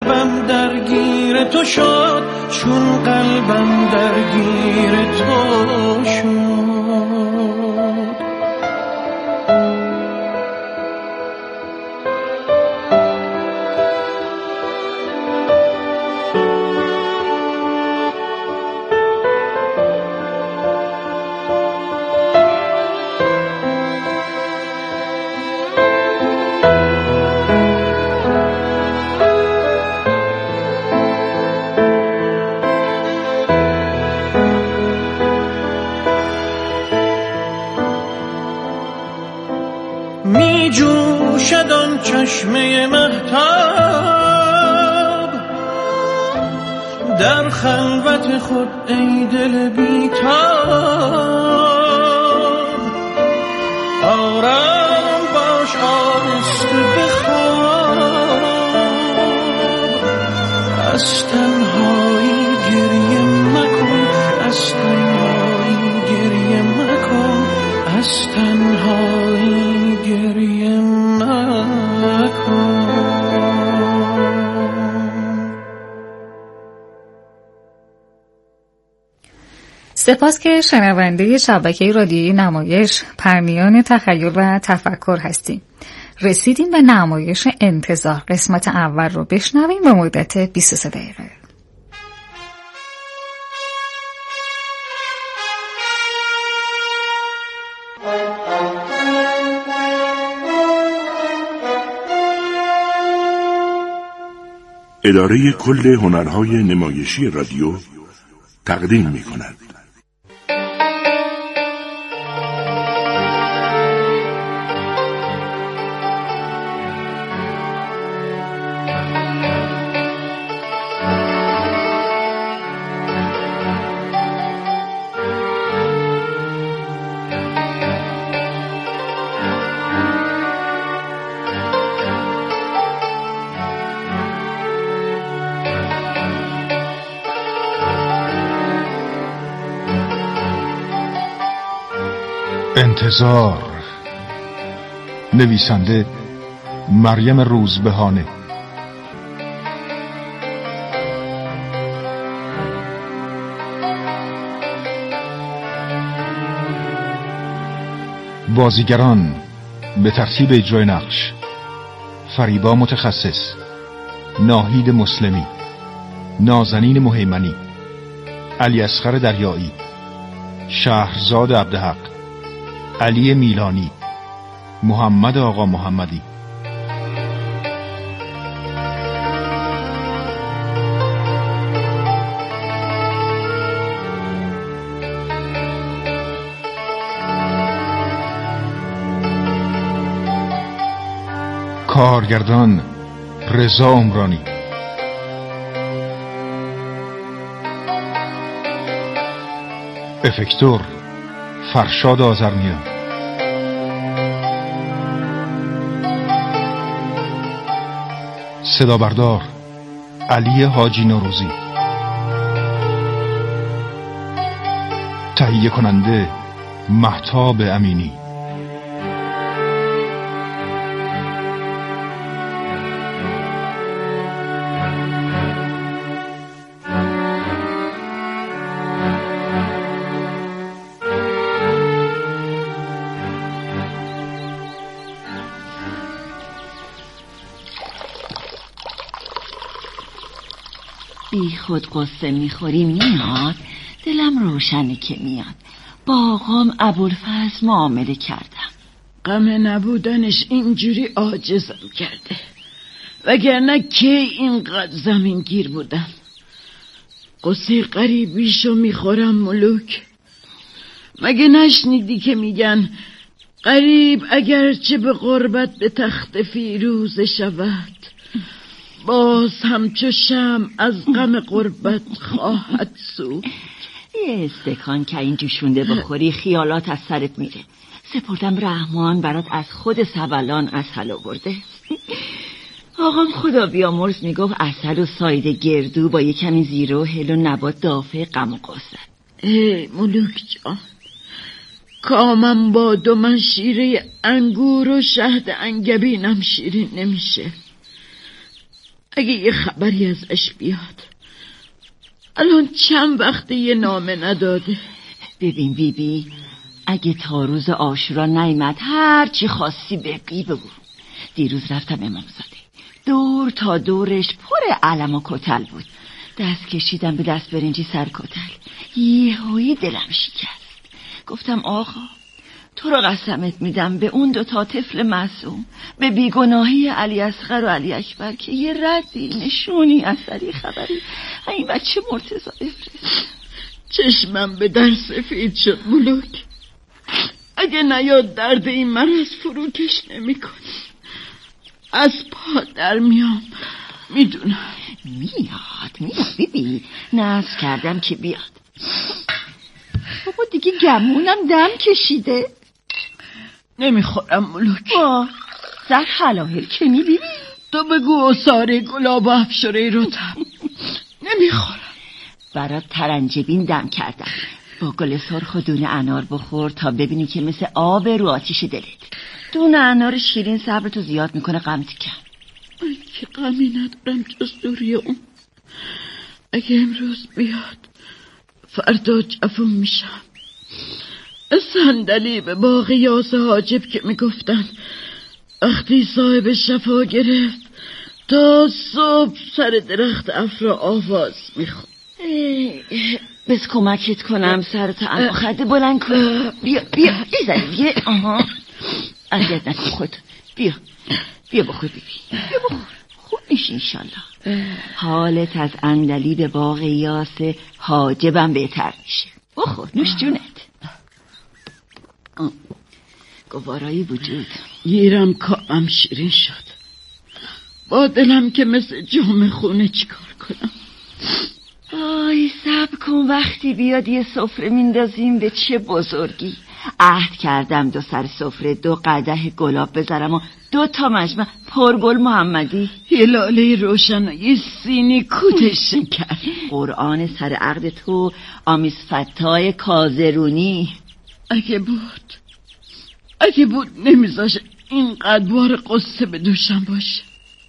قلبم درگیر تو شد، چون قلبم درگیر تو شد. می جوشد آن چشمه مهتاب در خلوت خود ای دل بیتاب. آرام باش آرسته بخواب، از تنهایی گریه مکن، از تنهایی گریه مکن، از تنهایی گریه مکن. سپاس که شنونده شبکه رادیویی نمایش پرنیان تخیل و تفکر هستیم. رسیدیم به نمایش انتظار. قسمت اول رو بشنویم به مدت 23 دقیقه. اداره کل هنرهای نمایشی رادیو تقدیم می‌کند. انتظار. نویسنده مریم روزبهانه. بازیگران به ترتیب اجرای نقش: فریبا متخصص، ناهید مسلمی، نازنین مهیمنی، علی اصغر دریایی، شهرزاد عبدحق، علی میلانی، محمد آقا محمدی. کارگردان رضا عمرانی. افکتور فرشاد آذرنیا. صدا بردار علی حاجی نوروزی. تهیه کننده مهتاب امینی. بی خود قصه میخوری میاد، دلم روشنه که میاد. با آقام ابوالفضل معامله کردم. غم نبودنش اینجوری عاجزم کرده، وگرنه کی اینقدر زمین گیر بودم. قصه غریبیشو میخورم ملوک. مگه نشنیدی که میگن غریب اگرچه به غربت به تخت فیروزه شود، باز همچو شمع از غم غربت خواهد سود. یه استکان که این جوشونده بخوری خیالات از سرت میره. سپردم رحمان برات از خود سبلان عسل آورده. آقام خدا بیامرز میگفت عسل و ساید گردو با یه کمی زیره و هل و نبات دافع غم و غصت. ای ملوک جان، کامم باد و من شیره انگور و شهد انگبینم شیرین نمیشه. اگه یه خبری ازش بیاد. الان چند وقته یه نامه نداده. ببین بیبی، اگه تا روز عاشورا نیامد هر چی خواستی بگو. دیروز رفتم امامزاده، دور تا دورش پر علم و کتل بود. دست کشیدم به دست برنجی سر کتل، یهویی دلم شکست. گفتم آقا تو رو قسمت میدم به اون 2 طفل معصوم، به بیگناهی علی اصغر و علی اکبر که یه ردی نشونی اثری خبری این بچه مرتضی بفرست. چشمم به در سفید شد ملوک. اگه نیاد درد این مرض فروکش نمی‌کنی. از پا در میام. میدونم میاد بیبی، ناز کردم که بیاد. بابا دیگه گمونم دم کشیده. نمیخورم ملوک. زر حلاهل که بیبی. تو بگو ساره گلاب و افشاره رو تب. نمیخورم. برات ترنجبین دم کردم، با گل سرخ و دونه انار بخور تا ببینی که مثل آب رو آتیش دلت. دونه انار شیرین صبرتو زیاد میکنه غمت کم. من که غمی ندارم جز دوری اون. اگه امروز بیاد فردا جوون میشم. صندلی به باغ یاس حاجب که میگفتن وقتی صاحب شفا گرفت تا صبح سر درخت افرا آواز میخواد. بس کمکت کنم سرت خده بلند کن. بیا بیا آها اذیت نکن خودت. بیا بخور بیبی، بیا بخور، خوب میشی انشالله. حالت از اندلیب باغ یاس حاجبم بهتر میشه. بخور نوش جونت. گوارایی وجود. گیرم کامم شیرین شد. با دلم که مثل جام خونه چیکار کنم؟ آی صبر کن، وقتی بیاد یه سفره میندازیم به چه بزرگی. عهد کردم 2 سر سفره 2 قدح گلاب بذارم و 2 تا مجمع پرگل محمدی، یه لاله روشن و یه سینی کوت شکر. قرآن سر عقد تو آمیز فتای کازرونی. اگه بود نمیذاشه اینقدر بار قصه به دوشم باشه.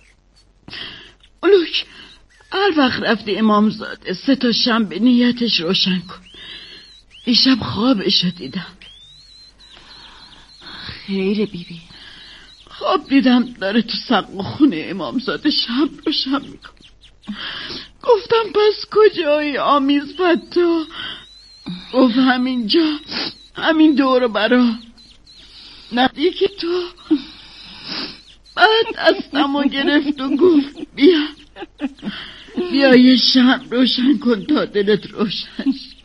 اولوک هر وقت رفتی امامزاده 3 تا شنبه نیتش روشن کن. دیشب خوابشو دیدم. خیره بیبی. خواب دیدم داره تو سقف خونه امامزاده شب روشن میکن. گفتم پس کجایی آمیز فتا؟ گفت همینجا، همین دور برا. نه یکی تو. بعد دستمو گرفت و گفت بیا یه شمع روشن کن تا دلت روشن.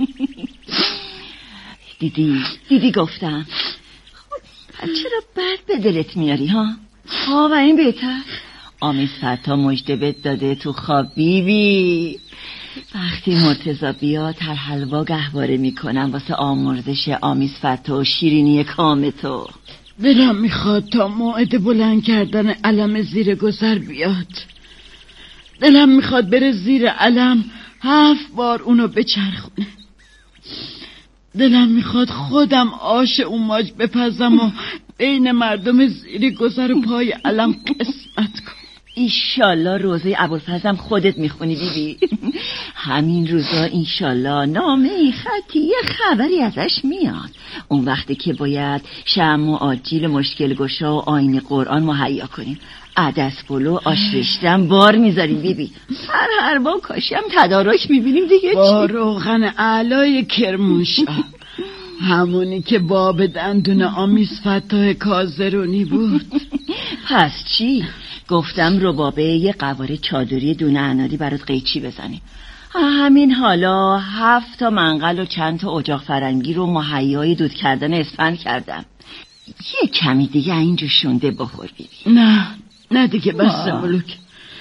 دیدی گفتم. خب چرا بد به دلت میاری ها؟ و این بهتر. آمیز فتا مژده بهت داده تو خواب بیبی. وقتی مرتضی بیاد هر حلوا گهواره میکنم واسه آمرزش آمیز فتا و شیرینی کام تو. دلم میخواد تا موعد بلند کردن علم زیر گذر بیاد. دلم میخواد بره زیر علم 7 بار اونو بچرخونه. دلم میخواد خودم آش اون ماج بپزم و بین مردم زیر گذر و پای علم قسمت کنم. ایشالله روزه ابوالفضلم خودت میخونی بیبی. همین روزا ایشالله نامه خطی یه خبری ازش میاد. اون وقتی که باید شمع و آجیل مشکل گشا و آیین قرآن مهیا کنیم. عدس پلو آش رشتم بار میذاریم بیبی. هر بار کاشی هم تدارک میبینیم دیگه. با روغن علای کرمانشاه، همونی که باب دندون آمیز فتای کازرونی بود. پس چی؟ گفتم ربابه یه قواره چادری دونه اناری برات قیچی بزنیم. همین حالا 7 تا منقل و چند تا اجاق فرنگی رو مهیای دود کردن اسفند کردم. یه کمی دیگه اینجا شونده بخور بیبی. نه دیگه بس ملوک.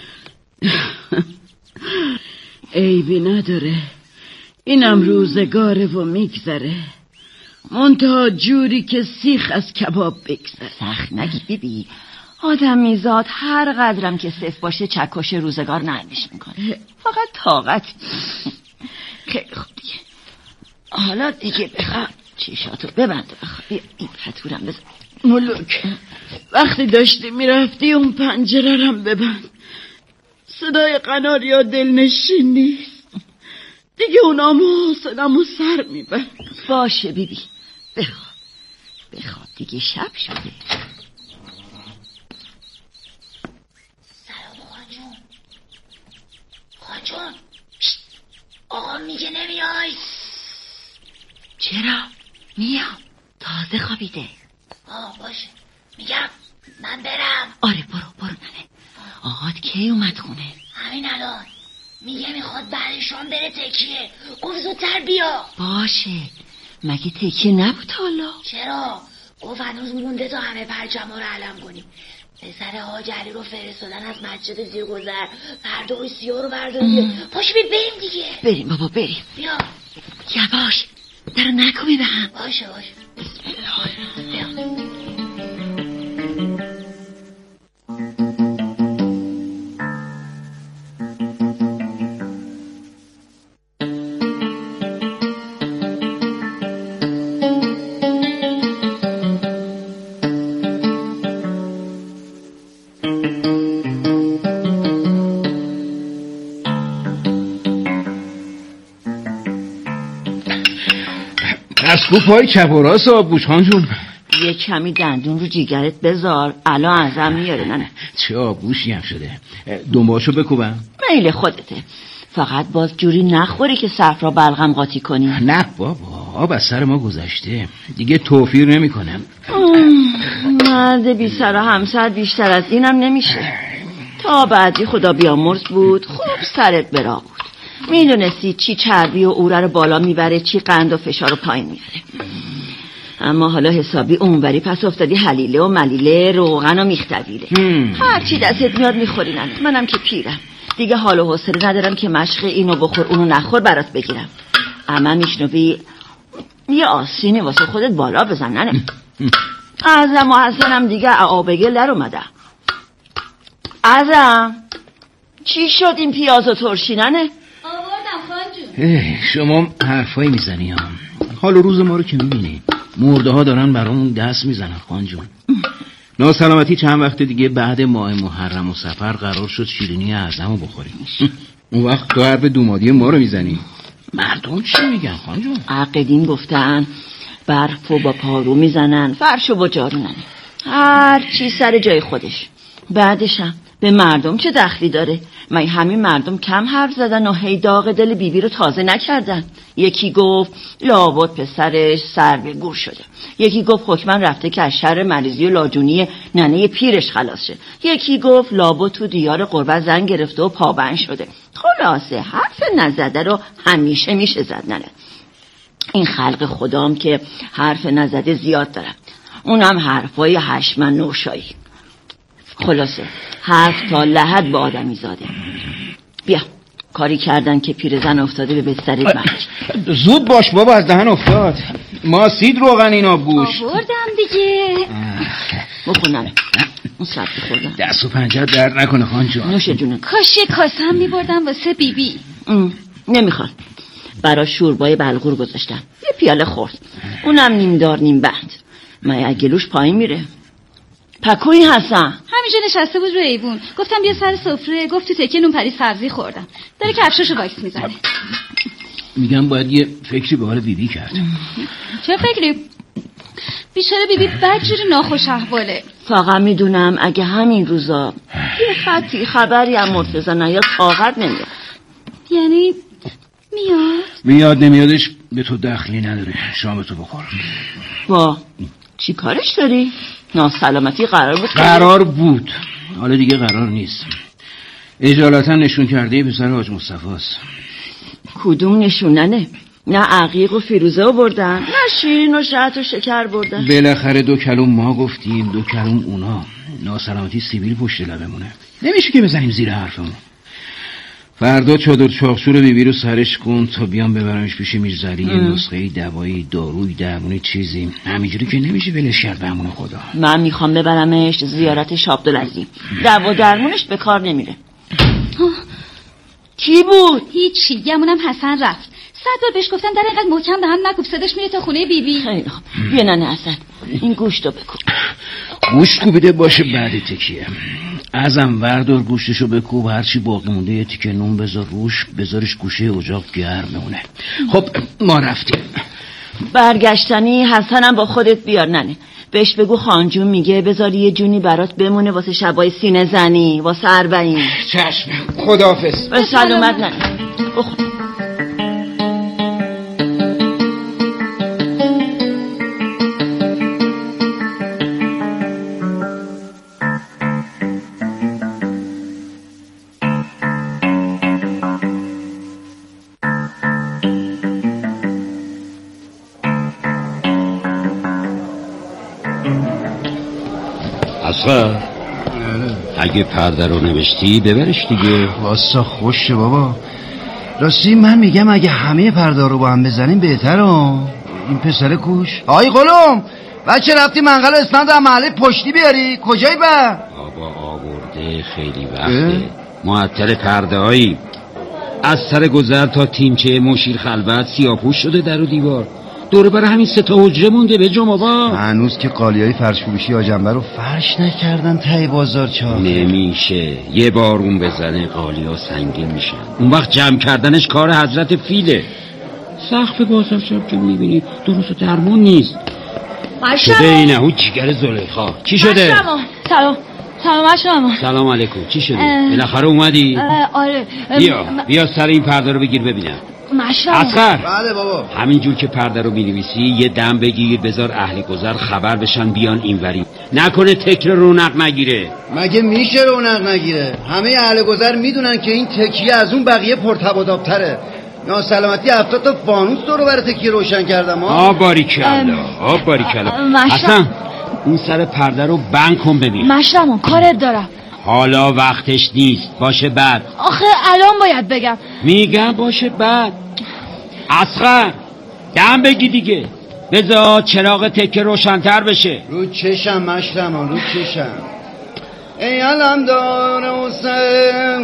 عیبی نداره، اینم روزگاره و میگذره. منتها جوری که سیخ از کباب بگذره. سخت نگی بیبی. آدم میزاد هر قدرم که صف باشه چکش روزگار نرمش میکنه. فقط طاقت. خیلی خوب دیگه. حالا دیگه بخواب چشاتو ببند. بیا این فتورم بزن. ملوک وقتی داشتی میرفتی اون پنجره رم ببند. صدای قناریا دلنشین نیست. دیگه اونامو حوصله‌مو سر میبر. باشه بیبی، بخواب دیگه شب شده. سلام خانجون. آقا میگه نمیای. چرا؟ میام، تازه خوابیده. باشه، میگم من برم. آره برو ننه. آقات کی اومد خونه؟ همین الان. میگه میخواد بعدشان بره تکیه. گفت زودتر بیا. باشه، مگه تکیه نبود حالا؟ چرا؟ گفت هنوز مونده تا همه پرچم‌ها رو علم کنیم. پسر حاج علی رو فرستادن از مسجد زیرگذر. فردا سیاه رو برداریم. پاشو بریم دیگه. بریم بابا بریم. بیا. یواش، درو نکوبی به هم. باشه. بیا. از تو پای چپ و راست آبگوش خانجون. یه کمی دندون رو جیگرت بذار، الان ازم میاره. نه چه آبگوشی هم شده. دنباشو بکوبم؟ میل خودته، فقط باز جوری نخوری که صفرا بلغم قاطی کنی. نه بابا، آب از سر ما گذشته، دیگه توفیر نمی کنم. مرد بی سر و همسر بیشتر از اینم نمیشه. تا بعدی خدا بیامرز بود، خوب سرت برا بود. میدونستی چی چربی و اوره رو بالا میبره، چی قند و فشار رو پایین میبره. اما حالا حسابی اونوری پس افتادی حلیله و ملیله، روغن و میختویله. هرچی دستت میاد میخوری. نه منم که پیرم دیگه، حال و حوصله ندارم که مشق اینو بخور اونو نخور برات بگیرم. اما میشنوی یه آسینی واسه خودت بالا بزن. نه ازم و حسنم دیگه آبگل در اومده. ازم چی شد این پیاز و ترشیننه؟ شما حرفایی میزنی ها. حال و روز ما رو که میبینی، مرده ها دارن برامون دست میزنن خانجون. ناسلامتی چند وقت دیگه بعد ماه محرم و سفر قرار شد شیرینی اعظمو بخوریم. اون وقت تو حرف دومادی ما رو میزنی. مردم چی میگن خانجون؟ عقدین گفتن برفو با پارو میزنن، فرشو با جارونن، هر چی سر جای خودش. بعدشم به مردم چه دخلی داره؟ من همین مردم کم حرف زدن و هی داغ دل بیبی رو تازه نکردن. یکی گفت لابد پسرش سر به گور شده، یکی گفت حکمن رفته که از شر مریضی و لاجونی ننه پیرش خلاص شه، یکی گفت لابد تو دیار قربت زن گرفته و پابند شده. خلاصه حرف نزده رو همیشه میشه زد. ننه این خلق خدام که حرف نزده زیاد دارم، اونم حرفای هشمن نوشایی. خلاصه حرف تا لحد با آدمی زاده. بیا کاری کردن که پیرزن افتاده به بستر مرگ. زود باش بابا، از دهن افتاد. ما سید روغن این آبگوش آوردم دیگه. بخونم اون سبت خوردم. دست و پنجه درد نکنه خان جان. نوش جونه. کاش یه کاسه هم میبردم واسه بیبی. نمیخواد، برا شوربای بلغور گذاشتم، یه پیاله خورد، اونم نیم دار نیم بند. من گلوش پایین میره. پکویی هستن همینجا نشسته بود رو ایوون، گفتم بیا سر سفره، گفت تو تکه نون پری سبزی خوردم، داره کفشاشو واکس میزنه. میگم باید یه فکری به حال بیبی کرد. چه فکری؟ بیچاره بیبی بدجوری ناخوش احواله. فقط میدونم اگه همین روزا یه خطی خبری هم مرتضی نیاد طاقت نمیاد. یعنی میاد نمیادش به تو دخلی نداره، شامتو بخور. با چی کارش داری؟ ناسلامتی قرار بود حالا دیگه قرار نیست. اجالتا نشون کرده پسر حاج مصطفاست. کدوم نشوننه؟ نه عقیق و فیروزه بردن، نه شیرین و شهد و شکر بردن. بالاخره 2 کلوم ما گفتیم 2 کلوم اونا. ناسلامتی سیبیل پشت لبمونه، نمیشه که بزنیم زیر حرفمون. فردا چادر چاقچور بیبی رو سرش کن تا بیام ببرمش پیش میرزلی. یه نسخه دوایی، داروی درمونی چیزی، همینجوری که نمیشه ولش کرد بهمون خدا. من میخوام ببرمش زیارت شابدالعظیم، دوا درمونش به کار نمیره. کی بود؟ هیچی، گمونم حسن رفت. 100 بار بهش گفتم در اینقدر محکم به هم نکوب، صداش میره تا خونه بیبی. خیلی خوب، بیا ننه حسن این گوشتو بکن. گوشت کوبیده باشه بعد تکیه. ازم وردار گوشتشو بکوب، هرچی باقی مونده یه تیکه نون بذار روش، بذارش گوشه اجاق گرم بمونه. خب ما رفتیم. برگشتنی حسنم با خودت بیار ننه. بهش بگو خانجون میگه بذاری یه جونی برات بمونه واسه شبای سینه زنی، واسه اربعین. چشم. خداحافظ. به سلامت ننه. بخور. اصغر اگه پرده رو نوشتی ببرش دیگه. واسه خوشه بابا. راستی من میگم اگه همه پرده رو با هم بزنیم بهتره. این پسر کوش آی قلم بچه رفتی منقل اسناد هم محله پشتی بیاری کجایی با؟ بابا آورده خیلی وقته معطل پرده هایی. از سر گذر تا تیمچه مشیر خلوت سیاپوش شده در و دیوار. دوره برای همین 3 تا حجره مونده به جا بابا. هنوز که قالیای فرش فروشی آجنبه رو فرش نکردن تای بازار چاق. نمیشه یه بارون بزنه قالیا سنگین میشن. اون وقت جمع کردنش کار حضرت فیله. سقف بازار شب که میبینی درست درمون نیست. شده اینه او جیگر زلیخا. چی شده؟ سلام علیکم. چی شده؟ بالاخره اومدی؟ آره بیا سر این پرده رو بگیر ببینم. اصغر بله بابا. همینجور که پرده رو می‌نویسی یه دم بگیر بذار اهل گذر خبر بشن بیان اینوری. نکنه تکر رونق نگیره. مگه میشه رونق نگیره؟ همه اهل گذر میدونن که این تکیه از اون بقیه پرتبادابتره. ناسلامتی 70 تا فانوس دور بر تکیه روشن کردم. باریکلا حسن اون سر پرده رو بند کن ببین. مشرمون کارت دارم. حالا وقتش نیست. باشه بعد. آخه الان باید بگم. میگم باشه بعد. اصغر دم بگی دیگه. بذار چراغ تکه روشن‌تر بشه. رو چشم مشرمان رو چشم. ای علمدار حسین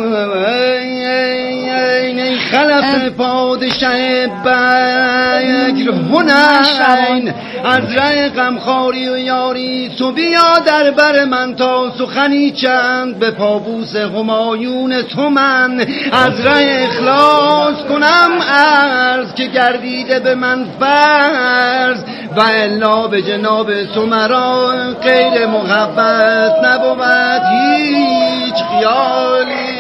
ای خلف پادشه بگر هنین از ره غمخواری و یاری تو بیا در بر من تا سخنی چند به پابوس همایون تو من از ره اخلاص کنم عرض که گردیده به من فرض و الا به جناب تو مرا غیر محبت نبود هیچ خیالی.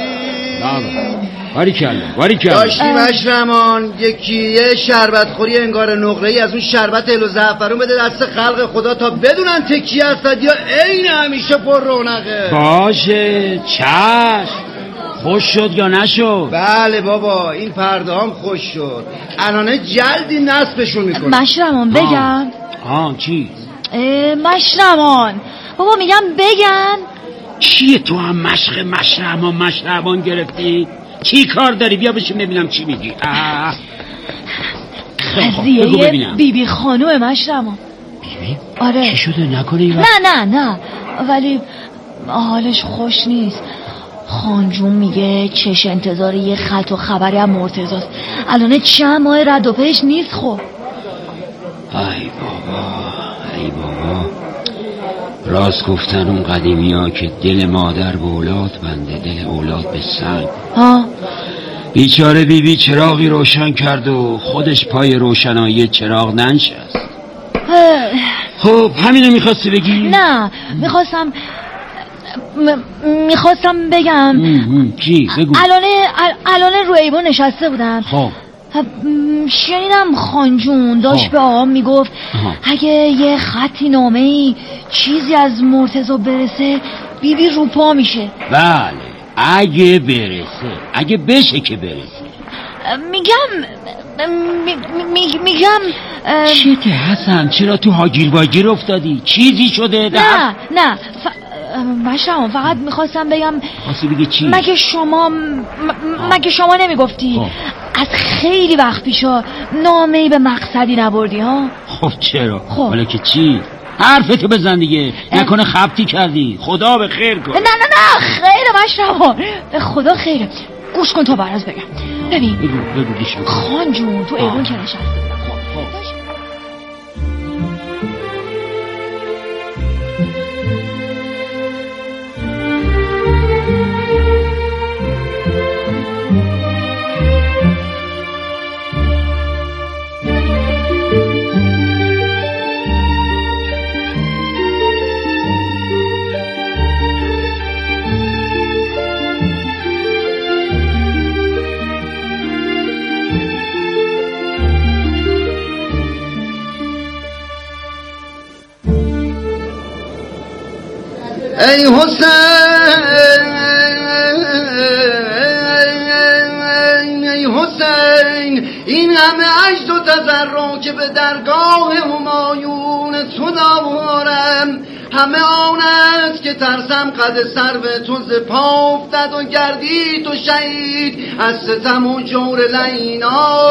باریکلا داشتی مشرمان یه شربت خوری انگار نقره‌ای از اون شربت الو زعفرون بده دست خلق خدا تا بدونن تکیه هستد یا عین همیشه پر رونقه. باشه چشم. خوش شد یا نشد؟ بله بابا این پرده هم خوش شد. الان جلدی نصبشون میکنه. مشرمان بگم. چی؟ مشرمان بابا میگم بگم. چیه تو هم مشرمان گرفتی؟ چی کار داری؟ بیا بشین ببینم چی میگی. قضیه بیبی خانوم مشرمان. بیبی؟ آره. چی شده نکنه این وقت؟ نه ولی حالش خوش نیست. خانجون میگه چش انتظار یه خط و خبری هم مرتضاست. الان چند ماه رد و پیش نیست. خب ای بابا راست گفتن اون قدیمی ها که دل مادر به اولاد بنده دل اولاد به سنگ. بیچاره بیبی چراغی روشن کرد و خودش پای روشنایی چراغ ننشست. خب همینو میخواستی بگی؟ نه میخواستم بگم. چی؟ بگو. الان رو ایوان نشسته بودن. خب شنیدم خانجون داشت به آقام میگفت اگه یه خطی نامه‌ای چیزی از مرتضی برسه بیبی رو پا میشه. بله اگه برسه، اگه بشه که برسه. میگم چیته حسن؟ چرا تو هاگیر واگیر افتادی؟ چیزی شده؟ نه مشرمان فقط میخواستم بگم. خواستی بگی چی؟ مگه شما نمیگفتی از خیلی وقت پیشا نامه‌ای به مقصدی نبردی ها؟ خب چرا؟ حالا که چی؟ حرفتو بزن دیگه. نکنه خبتی کردی. خدا به خیر کن. نه خیره مشرمان به خدا خیره. گوش کن تا براز بگم. ببین بگو خانجون تو ایوان که نشسته ای حسین این همه عجز و تضرع که به درگاه همایون تو دارم همه آن است که ترسم قد سرو تو ز پا افتد و گردی تو شهید از ستم و جور لینا.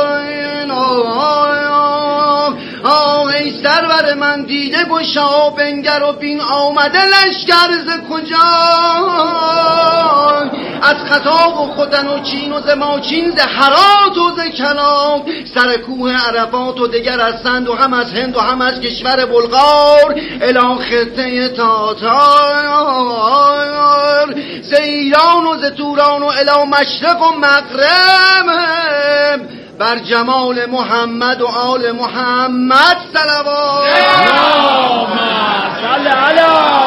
ای سرور من دیده گشا بنگر و بین آمده لشکر ز کجا، از خطا و ختن و چین و ز ماچین ز هرات و ز کلات، سر کوه عرفات و دگر از سند و هم از هند و هم از کشور بلغار الی خطه تاتار، ز ایران و ز توران و الی مشرق و مغرب، بر جمال محمد و آل محمد صلوات. صل علی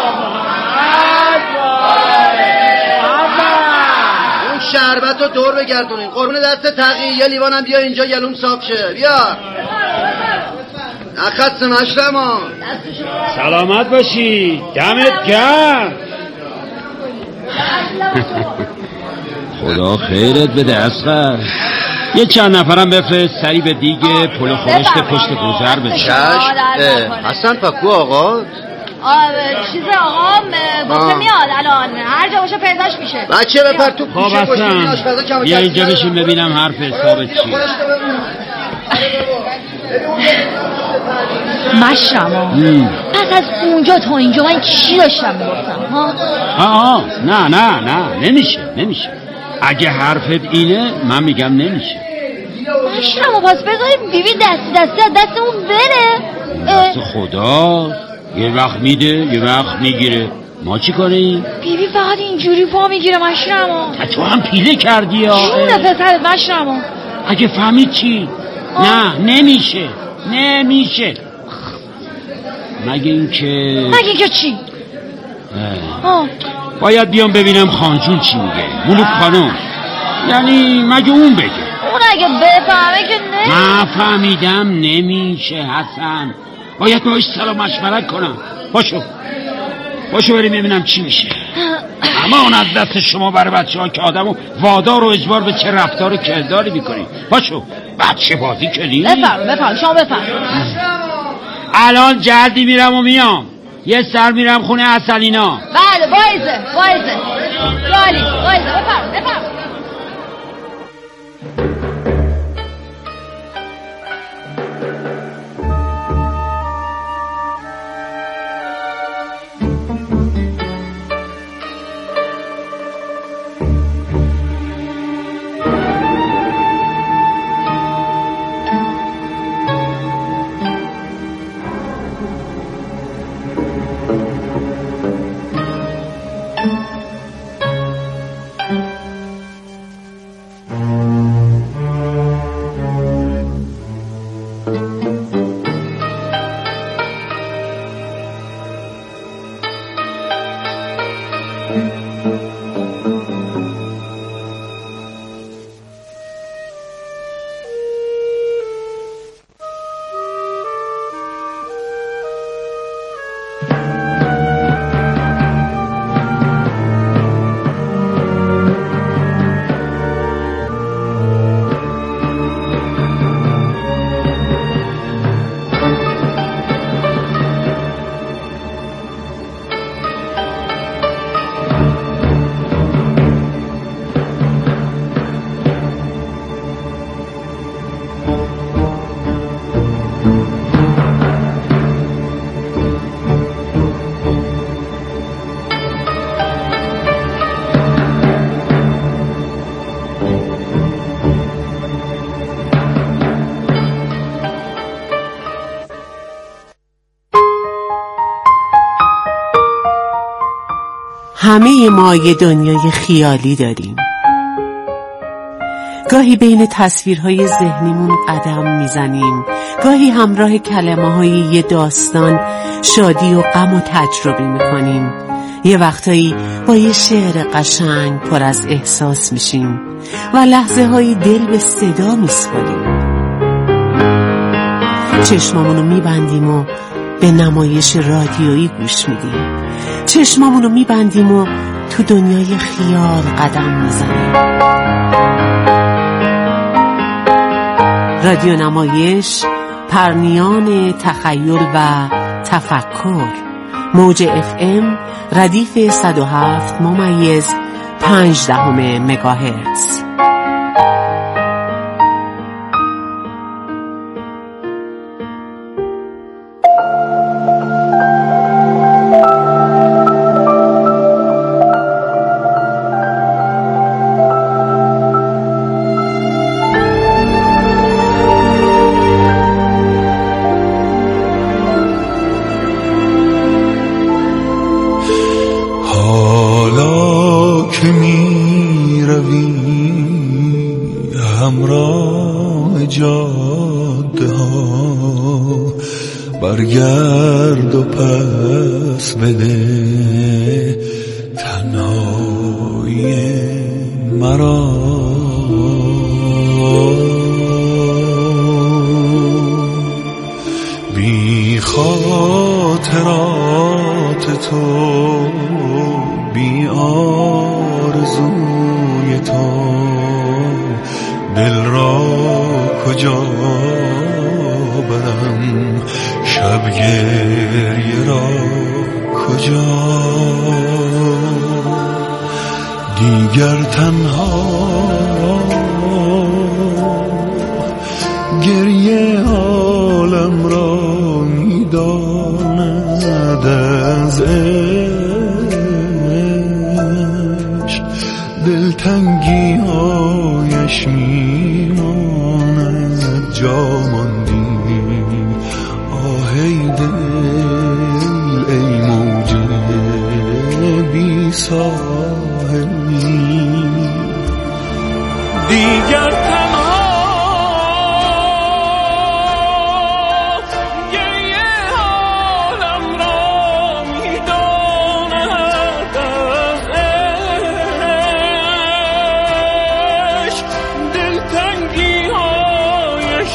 محمد. اون شربت رو دور بگردونین قربون دست تقی. یه لیوانم بیا اینجا گلوم صاف شه. بیا نخست مشرمان. سلامت باشی، دمت گرم. خدا خیرت بده اصغر. یه چند نفرم بفرست سری به دیگه پلو خورشت پشت گذر بشه. حسن پکو آقا چیز آقا گفته میاد الان هر جا باشه پیداش میشه. بچه بپر تو کوچه حسن بیا اینجا بشین ببینم حرف حسابت چیه. مشرما پس از اونجا تا اینجا من چی داشتم میگفتم ها؟ نه نمیشه. اگه حرفت اینه من میگم نمیشه. مشرما پس بذاریم بیبی دستی از دستمون بره. دست خدا یه وقت میده یه وقت میگیره، ما چی کنیم؟ بیبی فقط اینجوری پا میگیره مشرما. تو هم پیله کردی یا جونه پسرت مشرما. اگه فهمید چی؟ نه نمیشه مگه اینکه چی؟ باید بیام ببینم خانجون چی میگه. ملوک خانم یعنی مگه اون بگه؟ اون اگه بفهمه که نه. من فهمیدم نمیشه حسن، باید باش سلام مشورت کنم. باشو بریم ببینم چی میشه. اما اون از دست شما برای بچه ها که آدمو وادار و اجبار به چه رفتار کرداری میکنی. باشو بچه بازی کنی. بفرم شما بفرم. الان جلدی میرم و میام، یه سر میرم خونه اصلینا. بله وایزه بفرم. همه ما یه دنیای خیالی داریم. گاهی بین تصویرهای ذهنیمون قدم میزنیم، گاهی همراه کلمه‌های یه داستان شادی و غم و تجربه میکنیم، یه وقتایی با یه شعر قشنگ پر از احساس میشیم و لحظه هایی دل به صدا میسپاریم. چشمامونو میبندیم و به نمایش رادیویی گوش میدیم چشمامونو میبندیم و تو دنیای خیال قدم میزنیم. رادیو نمایش، پرنیان تخیل و تفکر. موج FM ردیف 107.5 مگاهرتز. برگرد و پس بده تنهایی مرا. بی خاطرات تو، بی آرزوی تو، دل را کجا برم؟ شب گریه را کجا؟ دیگر تنها گریه عالم را میداند، از عشق دلتنگی هایش میماند. جا ماندی ای دل، ای موج بی ساحلی. دیگر تنها گریه عالم را میداند، از عشق دلتنگی هایش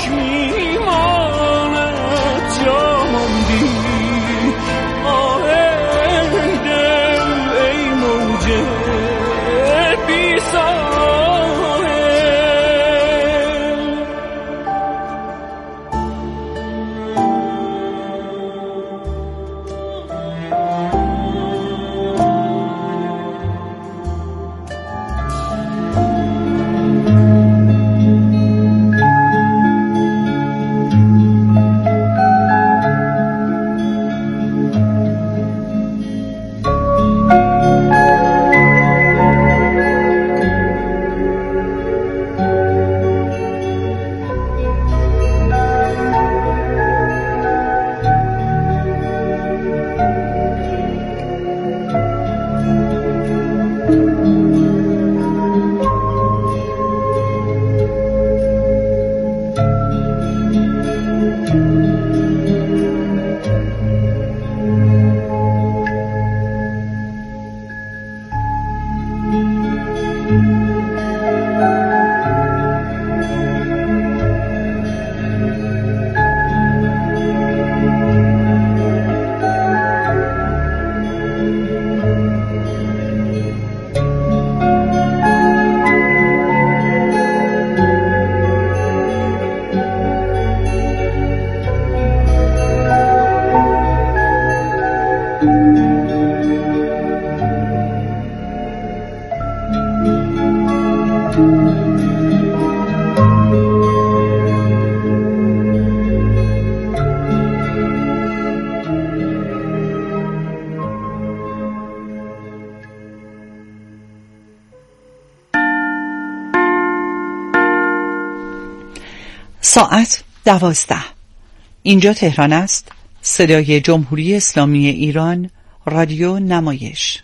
میماند. جا ساعت 12. اینجا تهران است. صدای جمهوری اسلامی ایران، رادیو نمایش.